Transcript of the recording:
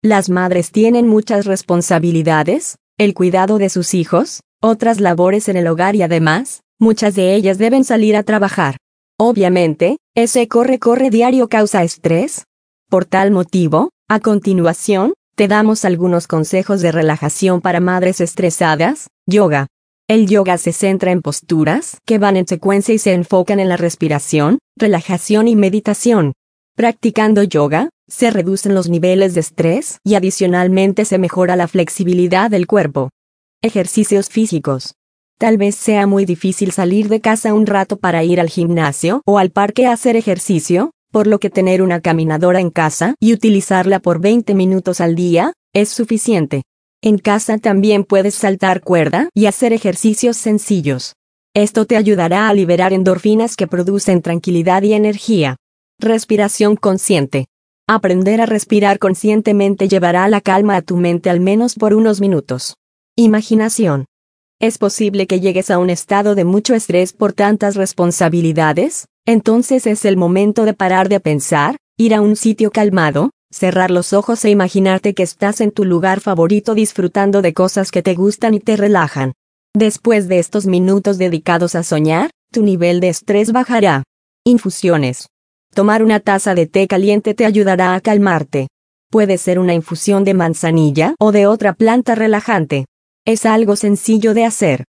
Las madres tienen muchas responsabilidades, el cuidado de sus hijos, otras labores en el hogar y además, muchas de ellas deben salir a trabajar. Obviamente, ese corre-corre diario causa estrés. Por tal motivo, a continuación, te damos algunos consejos de relajación para madres estresadas. Yoga. El yoga se centra en posturas que van en secuencia y se enfocan en la respiración, relajación y meditación. Practicando yoga, se reducen los niveles de estrés y adicionalmente se mejora la flexibilidad del cuerpo. Ejercicios físicos. Tal vez sea muy difícil salir de casa un rato para ir al gimnasio o al parque a hacer ejercicio, por lo que tener una caminadora en casa y utilizarla por 20 minutos al día es suficiente. En casa también puedes saltar cuerda y hacer ejercicios sencillos. Esto te ayudará a liberar endorfinas que producen tranquilidad y energía. Respiración consciente. Aprender a respirar conscientemente llevará la calma a tu mente al menos por unos minutos. Imaginación. Es posible que llegues a un estado de mucho estrés por tantas responsabilidades, entonces es el momento de parar de pensar, ir a un sitio calmado, cerrar los ojos e imaginarte que estás en tu lugar favorito disfrutando de cosas que te gustan y te relajan. Después de estos minutos dedicados a soñar, tu nivel de estrés bajará. Infusiones. Tomar una taza de té caliente te ayudará a calmarte. Puede ser una infusión de manzanilla o de otra planta relajante. Es algo sencillo de hacer.